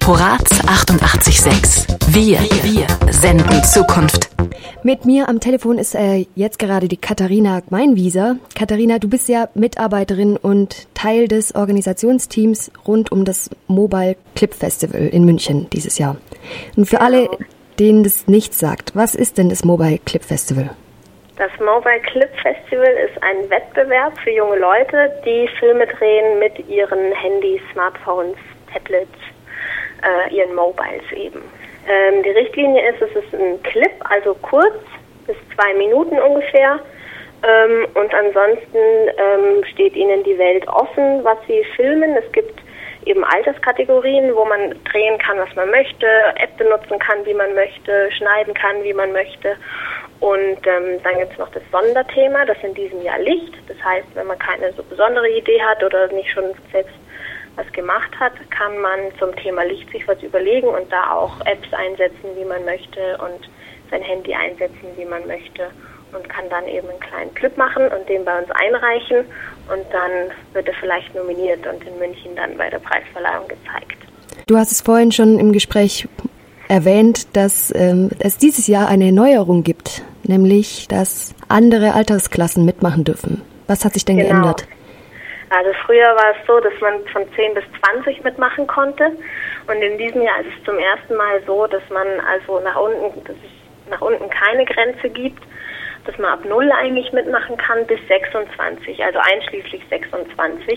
Poraz 88.6. Wir senden Zukunft. Mit mir am Telefon ist jetzt gerade die Katharina Gmeinwieser. Katharina, du bist ja Mitarbeiterin und Teil des Organisationsteams rund um das Mobile Clip Festival in München dieses Jahr. Und für alle, denen das nichts sagt, was ist denn das Mobile Clip Festival? Das Mobile Clip Festival ist ein Wettbewerb für junge Leute, die Filme drehen mit ihren Handys, Smartphones, Tablets, ihren Mobiles eben. Die Richtlinie ist, es ist ein Clip, also kurz, bis 2 Minuten ungefähr. Und ansonsten steht ihnen die Welt offen, was sie filmen. Es gibt eben Alterskategorien, wo man drehen kann, was man möchte, App benutzen kann, wie man möchte, schneiden kann, wie man möchte. Und dann gibt es noch das Sonderthema, das in diesem Jahr Licht. Das heißt, wenn man keine so besondere Idee hat oder nicht schon selbst was gemacht hat, kann man zum Thema Licht sich was überlegen und da auch Apps einsetzen, wie man möchte und sein Handy einsetzen, wie man möchte und kann dann eben einen kleinen Clip machen und den bei uns einreichen und dann wird er vielleicht nominiert und in München dann bei der Preisverleihung gezeigt. Du hast es vorhin schon im Gespräch erwähnt, dass es dieses Jahr eine Neuerung gibt, nämlich dass andere Altersklassen mitmachen dürfen. Was hat sich denn geändert? Also früher war es so, dass man von 10 bis 20 mitmachen konnte und in diesem Jahr ist es zum ersten Mal so, dass man also dass es nach unten keine Grenze gibt, dass man ab 0 eigentlich mitmachen kann bis 26, also einschließlich 26.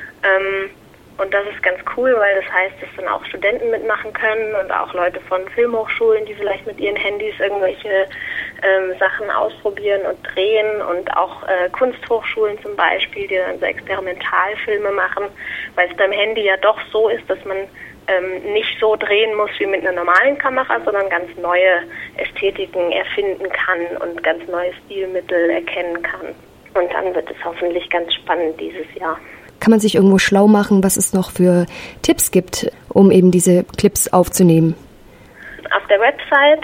Und das ist ganz cool, weil das heißt, dass dann auch Studenten mitmachen können und auch Leute von Filmhochschulen, die vielleicht mit ihren Handys irgendwelche Sachen ausprobieren und drehen und auch Kunsthochschulen zum Beispiel, die dann so Experimentalfilme machen, weil es beim Handy ja doch so ist, dass man nicht so drehen muss wie mit einer normalen Kamera, sondern ganz neue Ästhetiken erfinden kann und ganz neue Stilmittel erkennen kann. Und dann wird es hoffentlich ganz spannend dieses Jahr. Kann man sich irgendwo schlau machen, was es noch für Tipps gibt, um eben diese Clips aufzunehmen? Auf der Website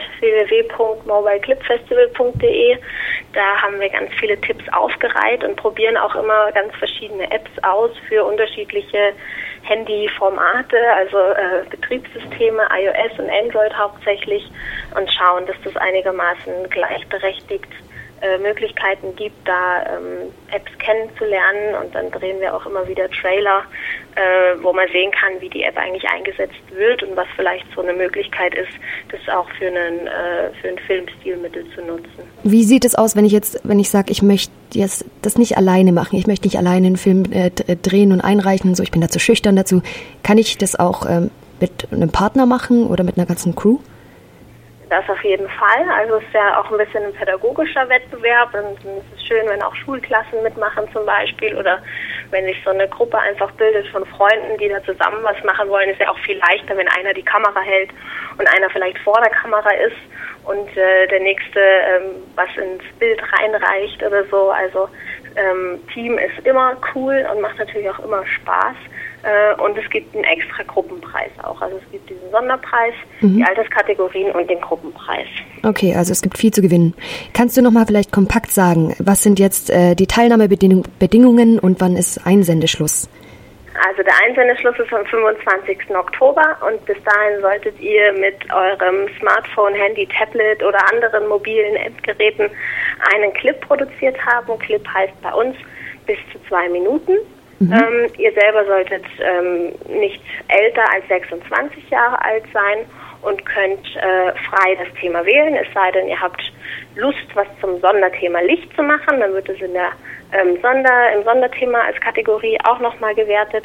www.mobileclipfestival.de, da haben wir ganz viele Tipps aufgereiht und probieren auch immer ganz verschiedene Apps aus für unterschiedliche Handyformate, also Betriebssysteme, iOS und Android hauptsächlich und schauen, dass das einigermaßen gleichberechtigt Möglichkeiten gibt, da Apps kennenzulernen und dann drehen wir auch immer wieder Trailer, wo man sehen kann, wie die App eigentlich eingesetzt wird und was vielleicht so eine Möglichkeit ist, das auch für ein Filmstilmittel zu nutzen. Wie sieht es aus, wenn ich sage, ich möchte jetzt das nicht alleine machen, ich möchte nicht alleine einen Film drehen und einreichen, so ich bin da zu schüchtern dazu. Kann ich das auch mit einem Partner machen oder mit einer ganzen Crew? Das auf jeden Fall. Also es ist ja auch ein bisschen ein pädagogischer Wettbewerb und es ist schön, wenn auch Schulklassen mitmachen zum Beispiel oder wenn sich so eine Gruppe einfach bildet von Freunden, die da zusammen was machen wollen. Ist ja auch viel leichter, wenn einer die Kamera hält und einer vielleicht vor der Kamera ist und der nächste was ins Bild reinreicht oder so. Also Team ist immer cool und macht natürlich auch immer Spaß. Und es gibt einen extra Gruppenpreis auch. Also es gibt diesen Sonderpreis, die Alterskategorien und den Gruppenpreis. Okay, also es gibt viel zu gewinnen. Kannst du noch mal vielleicht kompakt sagen, was sind jetzt die Teilnahmebedingungen und wann ist Einsendeschluss? Also der Einsendeschluss ist am 25. Oktober und bis dahin solltet ihr mit eurem Smartphone, Handy, Tablet oder anderen mobilen Endgeräten einen Clip produziert haben. Clip heißt bei uns bis zu 2 Minuten. Ihr selber solltet nicht älter als 26 Jahre alt sein und könnt frei das Thema wählen, es sei denn, ihr habt Lust, was zum Sonderthema Licht zu machen, dann wird es in der im Sonderthema als Kategorie auch nochmal gewertet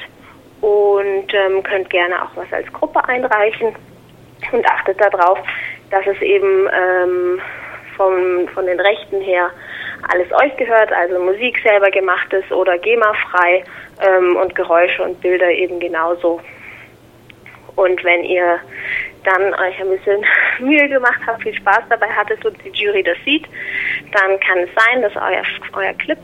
und könnt gerne auch was als Gruppe einreichen und achtet darauf, dass es eben von den Rechten her alles euch gehört, also Musik selber gemacht ist oder GEMA-frei und Geräusche und Bilder eben genauso. Und wenn ihr dann euch ein bisschen Mühe gemacht habt, viel Spaß dabei hattet und die Jury das sieht, dann kann es sein, dass euer Clip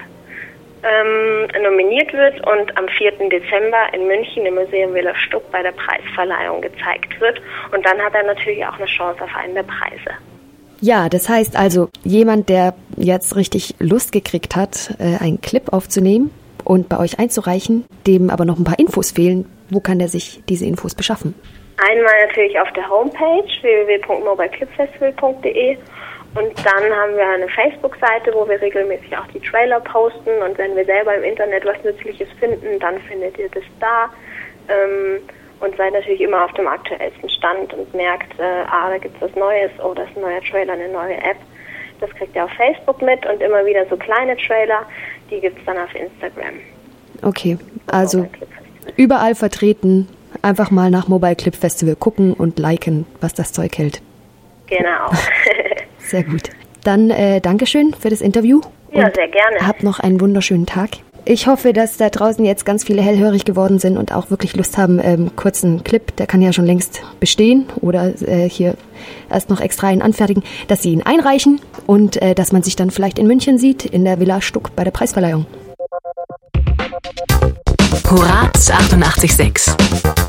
nominiert wird und am 4. Dezember in München im Museum Villa Stuck bei der Preisverleihung gezeigt wird. Und dann hat er natürlich auch eine Chance auf einen der Preise. Ja, das heißt also, jemand, der jetzt richtig Lust gekriegt hat, einen Clip aufzunehmen und bei euch einzureichen, dem aber noch ein paar Infos fehlen, wo kann der sich diese Infos beschaffen? Einmal natürlich auf der Homepage www.mobileclipfestival.de und dann haben wir eine Facebook-Seite, wo wir regelmäßig auch die Trailer posten und wenn wir selber im Internet was Nützliches finden, dann findet ihr das da und seid natürlich immer auf dem aktuellsten Stand und merkt, da gibt es was Neues, das ist ein neuer Trailer, eine neue App. Das kriegt ihr auf Facebook mit und immer wieder so kleine Trailer, die gibt es dann auf Instagram. Okay, also überall vertreten. Einfach mal nach Mobile Clip Festival gucken und liken, was das Zeug hält. Genau. Sehr gut. Dann Dankeschön für das Interview. Ja, sehr gerne. Habt noch einen wunderschönen Tag. Ich hoffe, dass da draußen jetzt ganz viele hellhörig geworden sind und auch wirklich Lust haben, kurzen Clip, der kann ja schon längst bestehen oder hier erst noch extra einen anfertigen, dass sie ihn einreichen und dass man sich dann vielleicht in München sieht, in der Villa Stuck bei der Preisverleihung. Horaz 88.6